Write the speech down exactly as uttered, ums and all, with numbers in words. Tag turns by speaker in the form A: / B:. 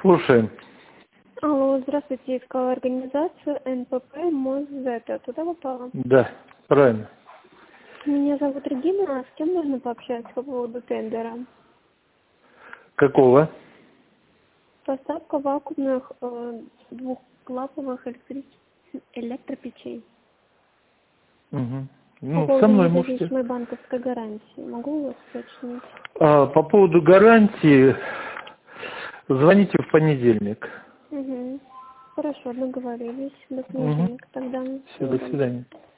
A: Слушаем.
B: Алло, здравствуйте, искала организацию эн пэ пэ МОЗ-З. Туда попала?
A: Да, правильно.
B: Меня зовут Регина, а с кем можно пообщаться по поводу тендера?
A: Какого?
B: Поставка вакуумных э, двухклапанных электрич... электропечей.
A: Угу.
B: По
A: Ну,
B: поводу
A: со мной можете.
B: независимой банковской гарантии. Могу у вас уточнить?
A: А, по поводу гарантии звоните в понедельник.
B: Угу. Хорошо, договорились. До
A: Угу.
B: понедельника тогда.
A: Все, до свидания.